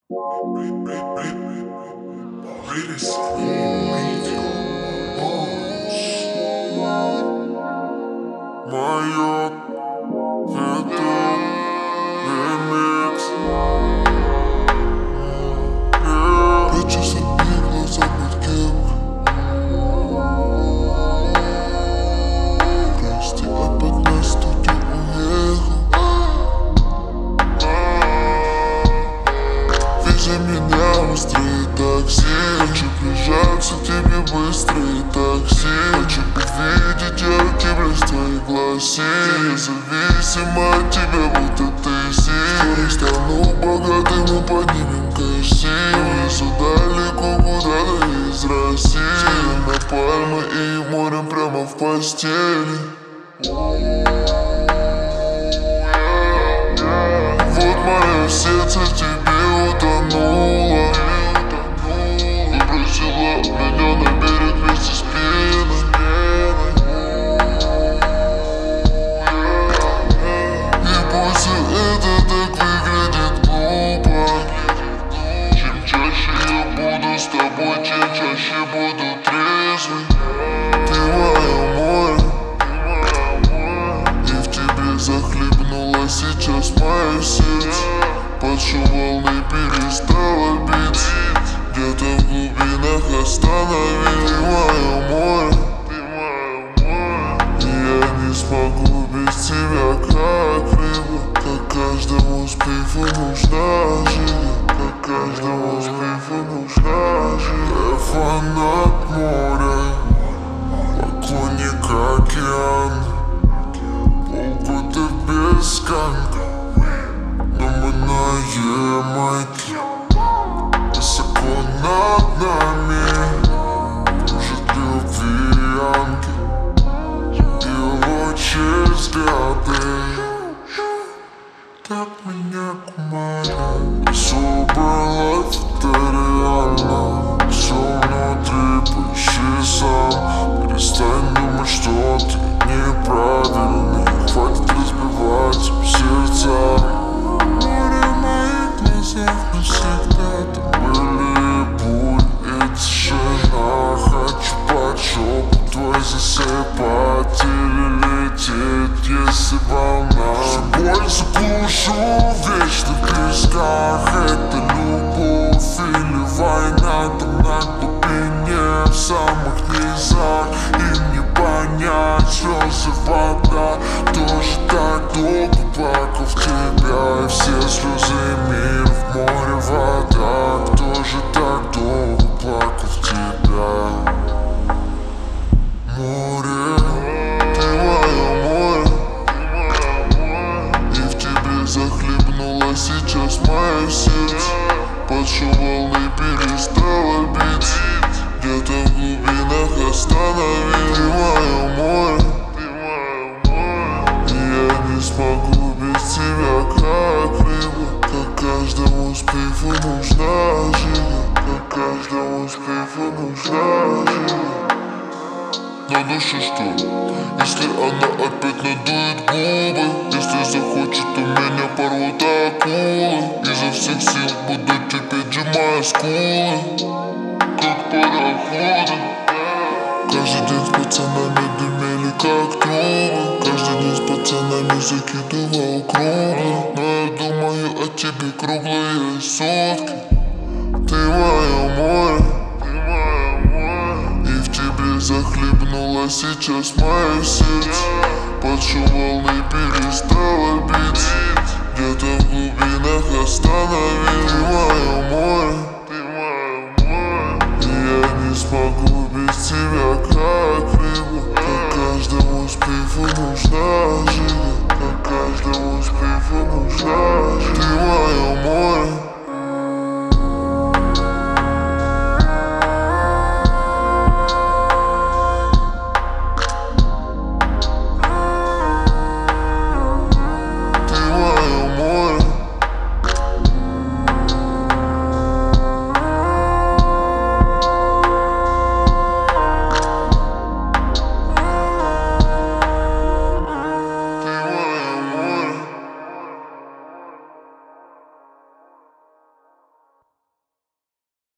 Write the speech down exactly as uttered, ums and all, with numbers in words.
Моё это ремикс. Прячусь от них глаза под кепкой. Прости, опять на студию уехал. Вези меня быстрее такси. Хочу прижаться к тебе быстрее такси. Хочу увидеть яркий блеск твоих глазей. Я зависим от тебя, будто ты силь. Стану богатым и поднимем кости. Везу далеко куда-то из России. На пальмы и морем прямо в постели. Вот мое сердце в тебе утонуло. Выбросила меня на берег вместе с пеной. И пусть это так выглядит глупо. Чем чаще я буду с тобой, чем чаще буду трезвый. Ты мое море, и в тебе захлебнулось сейчас мое сердце. Под шум волны перестало биться. Где-то в глубинах остановили мое море. И я не смогу без тебя, как рыба. Как каждому спифу нужна жига. Как каждому спифу нужна жига. Я фанат моря, поклонник океана. Полгода без конька, но мы на Ямайке. Высоко над нами кружат любви ангел. Его взгляды так меня кумарят. Sober life, это реально. Все внутри, поищи сам. Перестань думать, что ты неправильный. Хватит разбивать сердца. Море в моих глазах навсегда. Там были боль и тишина. Хочу под шепот твой засыпать или лететь, если волна. Всю боль заглушу в вечных песках. Это любовь или война. Там на глубине, в самых низах. Им не понять слезы, вода. Тоже так долго плакал в тебя. И все слезы мира в море вода. Кто же так долго плакал в тебя? Море, Ты мое море, и в тебе захлебнулось сейчас мое сердце. Под шум волны перестало биться. Где-то в глубинах остановили мое море. И я не смогу без тебя, как рыба. Как каждому спифу нужна жига. Как каждому спифу нужна жига. на душе что? Если она опять надует губы, если захочет, то меня порвут акулы. Изо всех сил буду терпеть, сжимая скулы, как пароходы. Каждый день с пацанами дымели как трубы. Каждый день с пацанами закидывал круглый. Но я думаю о тебе круглые сутки. Ты мое море, и в тебе захлебнулось сейчас мое сердце. Под шум волны перестало биться. Где-то в глубинах остановили